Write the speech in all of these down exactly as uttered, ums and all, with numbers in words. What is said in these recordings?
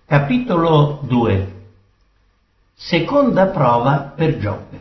Capitolo due. Seconda prova per Giobbe.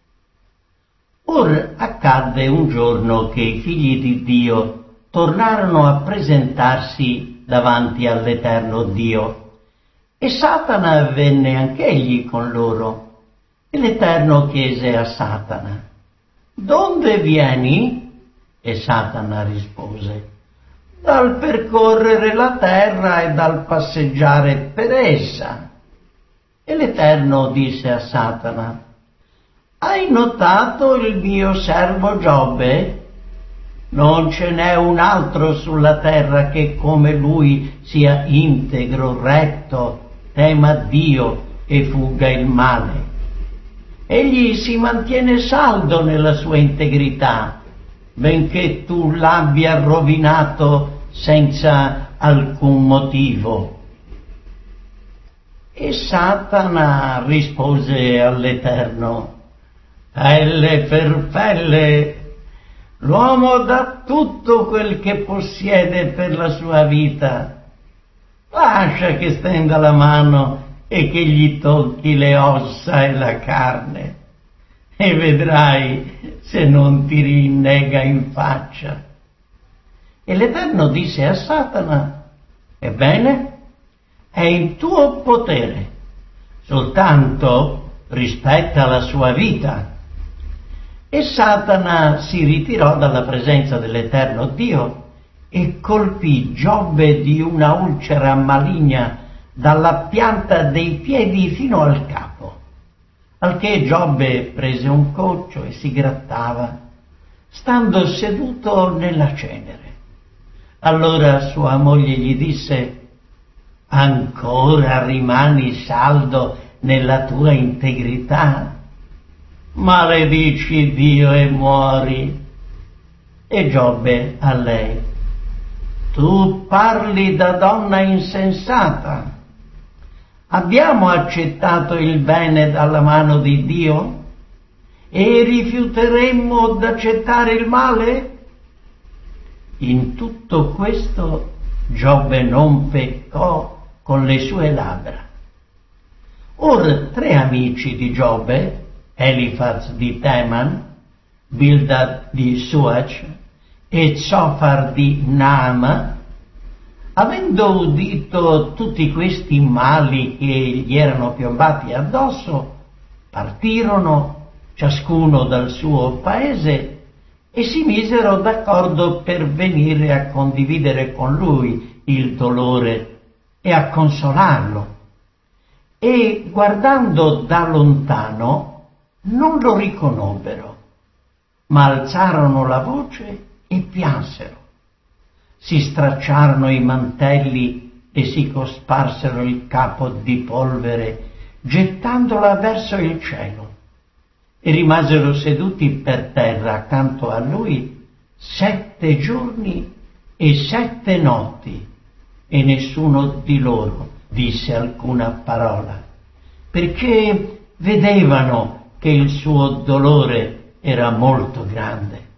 Or accadde un giorno che i figli di Dio tornarono a presentarsi davanti all'Eterno Dio, e Satana venne anch'egli con loro. E l'Eterno chiese a Satana: «Donde vieni?» E Satana rispose: «Dal percorrere la terra e dal passeggiare per essa». E l'Eterno disse a Satana: «Hai notato il mio servo Giobbe? Non ce n'è un altro sulla terra che come lui sia integro, retto, tema Dio e fugga il male. Egli si mantiene saldo nella sua integrità, benché tu l'abbia rovinato senza alcun motivo». E Satana rispose all'Eterno: «Pelle per pelle, l'uomo dà tutto quel che possiede per la sua vita. Lascia che stenda la mano e che gli tocchi le ossa e la carne, e vedrai se non ti rinnega in faccia». E l'Eterno disse a Satana: «Ebbene, è in tuo potere, soltanto rispetta la sua vita». E Satana si ritirò dalla presenza dell'Eterno Dio e colpì Giobbe di una ulcera maligna dalla pianta dei piedi fino al capo, al che Giobbe prese un coccio e si grattava, stando seduto nella cenere. Allora sua moglie gli disse: «Ancora rimani saldo nella tua integrità? Maledici Dio e muori». E Giobbe a lei: «Tu parli da donna insensata. Abbiamo accettato il bene dalla mano di Dio e rifiuteremmo d'accettare il male?» In tutto questo Giobbe non peccò con le sue labbra. Or tre amici di Giobbe, Elifaz di Teman, Bildad di Suach e Zofar di Naama, avendo udito tutti questi mali che gli erano piombati addosso, partirono ciascuno dal suo paese e si misero d'accordo per venire a condividere con lui il dolore e a consolarlo. E guardando da lontano non lo riconobbero, ma alzarono la voce e piansero. Si stracciarono i mantelli e si cosparsero il capo di polvere, gettandola verso il cielo, e rimasero seduti per terra accanto a lui sette giorni e sette notti, e nessuno di loro disse alcuna parola, perché vedevano che il suo dolore era molto grande.